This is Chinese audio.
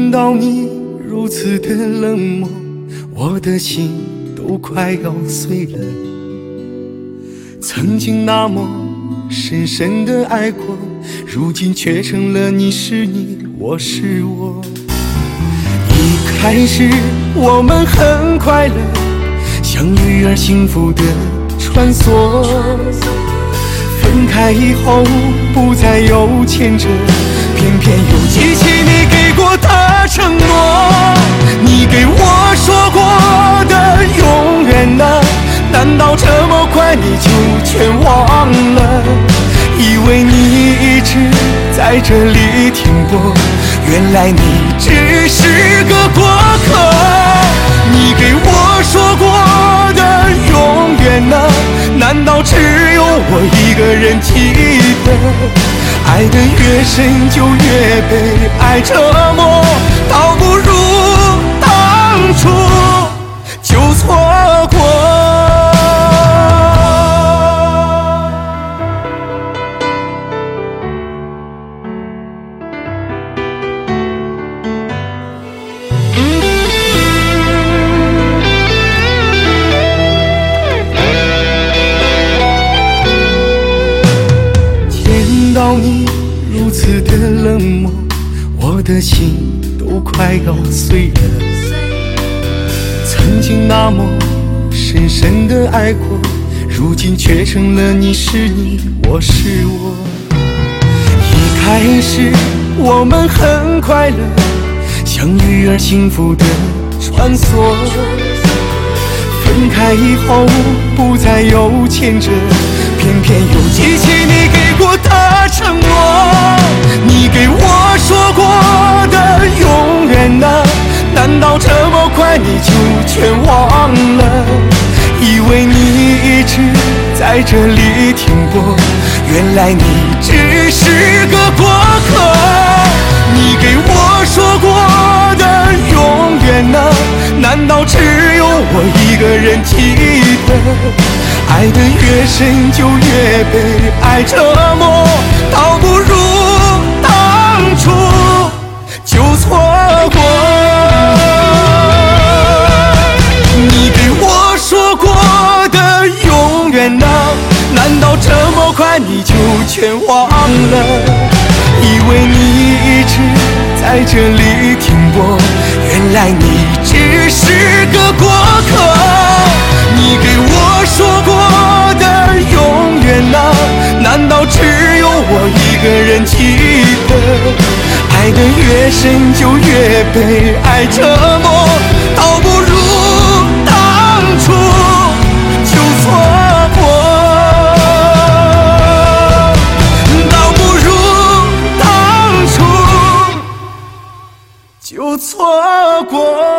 见到你如此的冷漠，我的心都快要碎了。曾经那么深深的爱过，如今却成了你是你，我是我。一开始我们很快乐，相遇而幸福的穿梭，分开以后不再有牵扯，偏偏又记起你给过的承诺，你给我说过的永远啊，难道这么快你就全忘了？以为你一直在这里停泊，原来你只是个过客。你给我说过的永远啊，难道只有我一个人记得？爱得越深就越被爱折磨，倒不如当初就错过。见到你如此的冷漠，我的心都快要碎了。曾经那么深深的爱过，如今却成了你是你，我是我。一开始我们很快乐，相遇而幸福的穿梭，分开以后不再有牵扯，偏偏又记起你给过的承诺，你给我说过的永远啊，难道这么快你就全忘了？以为你一直在这里停泊，原来你只是个过客。你给我说过的永远啊，难道只有我一个人记得？爱得越深就越被爱折磨，倒不如当初就错过。你给我说过的永远啊，难道这么快你就全忘了？以为你一直在这里停泊，原来你只是个过客。你给我说过的永远啊，难道只有我一个人记得？爱得越深就越被爱折磨，倒不如当初就错过。倒不如当初就错过。